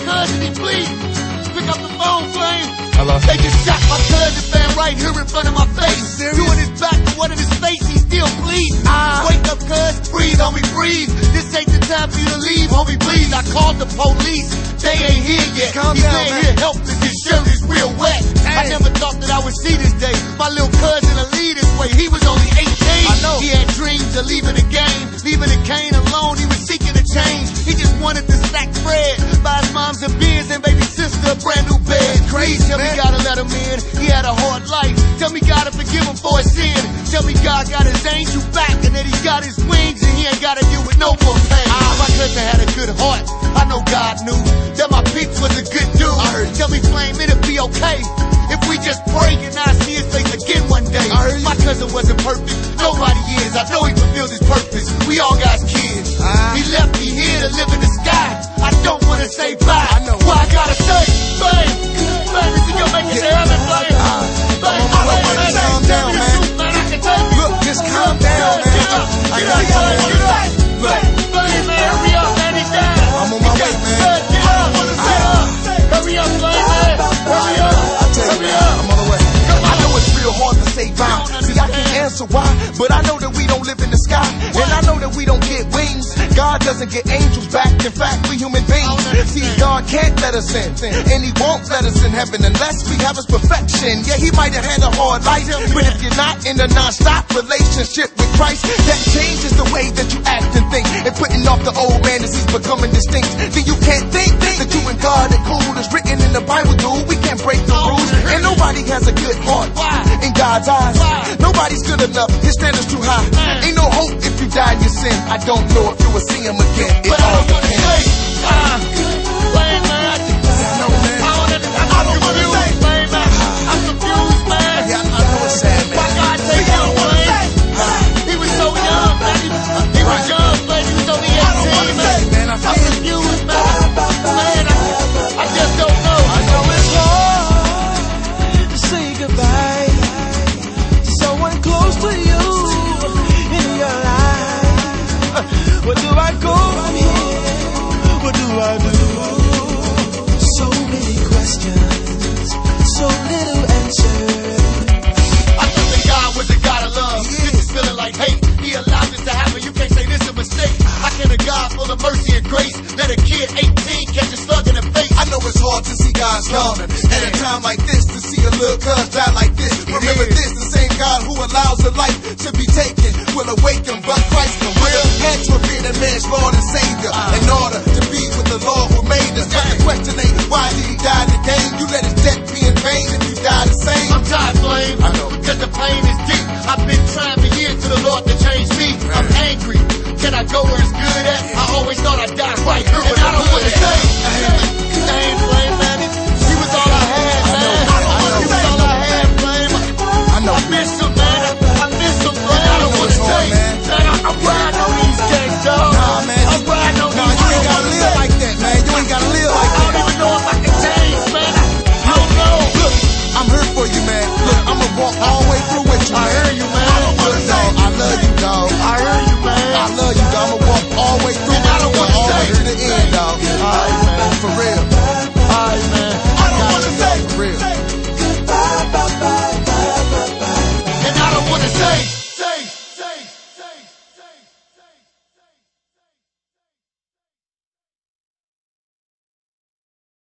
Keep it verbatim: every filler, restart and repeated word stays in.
cousin, he bleeding. Pick up the phone, Flame. Hello? They just shot my cousin, man, right here in front of my face. Doing his back to one of his face, he's still bleeding. Ah. Wake up, cuz, breathe, homie, breathe. This ain't the time for you to leave, homie, please. I called the police, they ain't here yet. Calm he's down, laying man. here helpless, his shirt is real wet. Hey. I never thought that I would see this day. My little cousin will lead this way. He was only eighteen. I know. He had dreams of leaving the game, leaving the cane alone. He was seeking a change. He just wanted to stack bread, buy his mom's a beers and baby sister a brand new bed. Crazy, Please tell man. me God to let him in. He had a hard life. Tell me God to forgive him for his sin. Tell me God got his angel back and that he got his wings and he ain't got to deal with no more pain. Ah, my cousin had a good heart. I know God knew that my peeps was a good dude. I heard. Tell me, Flame, it'll be okay if we just pray and I see his face again one day. I heard. My cousin wasn't perfect. Nobody is. I know he fulfilled his purpose. We all got kids. Ah. He left me here to live in the sky. I don't want to say bye. I know. Well, I gotta say, Flame, Flame, this is gonna make it to heaven, Flame. Ah. Flame, I'm on my way, Flame, man. Flame, Calm tell down, me the man. truth, man. I can tell you. Look, just calm down, man. Get up, I get got up, you, man. get up. Look. Flame, man, hurry up, man. He's down. I'm on my way, man. Get up, get up. Hurry up, Flame, man. Hurry up. I tell you, Hurry man, up. I'm on the way. I know it's real hard to say bye. See, I can't answer why, but I know that we don't live in the sky, and I know that we don't get wings. God doesn't get angels back. In fact, we human beings. See, God can't let us in, and He won't let us in heaven unless we have His perfection. Yeah, He might have had a hard life, but if you're not in a non-stop relationship with Christ, that changes the way that you act and think, and putting off the old man as he's becoming distinct. Then you can't think that you and God are cool. It's written in the Bible, dude. We can't break the rules, and nobody has a good heart in God's eyes. Nobody's good enough. His standard's too high. Ain't no hope if you die in your sin. I don't know if you will see Him again. It But I all don't wanna depends. say, ah, Flame, man. I just- I know, man. I don't understand. I'm confused, Flame, man. I'm confused, man. Yeah, I know it's sad, Why man. God take him, Flame? He was so young, man. He, he was young, Flame. He was only eighteen, man. Man, I I'm feel you. confused, man. Man, I, I just don't know. I know it's hard to say goodbye to someone close to you in your life. Where do I go from here? What do I do? So many questions, so little answers. I thought that God was a God of love. This is feeling like hate. He allowed this to happen. You can't say this is a mistake. How can a God full of mercy and grace let a kid eighteen catch a slug in the face? I know it's hard to see God's love at a time like this, to see a little cuz die like this. Remember this, the same God who allows a life to be taken will awaken, but Christ the will had to appear that man's Lord and Savior in order to be with the Lord who made us. But the question